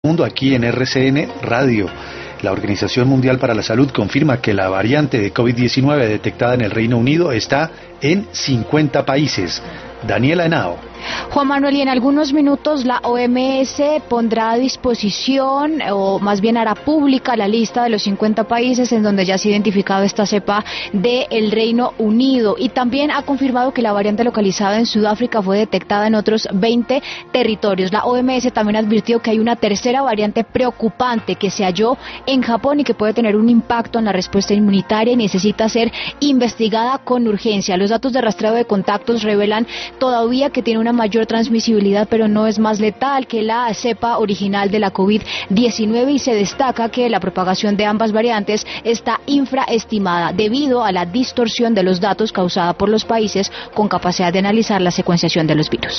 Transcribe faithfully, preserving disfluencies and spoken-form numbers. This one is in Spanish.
Mundo aquí en R C N Radio. La Organización Mundial para la Salud confirma que la variante de COVID diecinueve detectada en el Reino Unido está en cincuenta países. Daniela Henao. Juan Manuel, y en algunos minutos la O M S pondrá a disposición, o más bien hará pública, la lista de los cincuenta países en donde ya se ha identificado esta cepa del Reino Unido, y también ha confirmado que la variante localizada en Sudáfrica fue detectada en otros veinte territorios. La O M S también advirtió que hay una tercera variante preocupante que se halló en Japón y que puede tener un impacto en la respuesta inmunitaria y necesita ser investigada con urgencia. Los datos de rastreo de contactos revelan todavía que tiene una mayor transmisibilidad, pero no es más letal que la cepa original de la COVID diecinueve, y se destaca que la propagación de ambas variantes está infraestimada debido a la distorsión de los datos causada por los países con capacidad de analizar la secuenciación de los virus.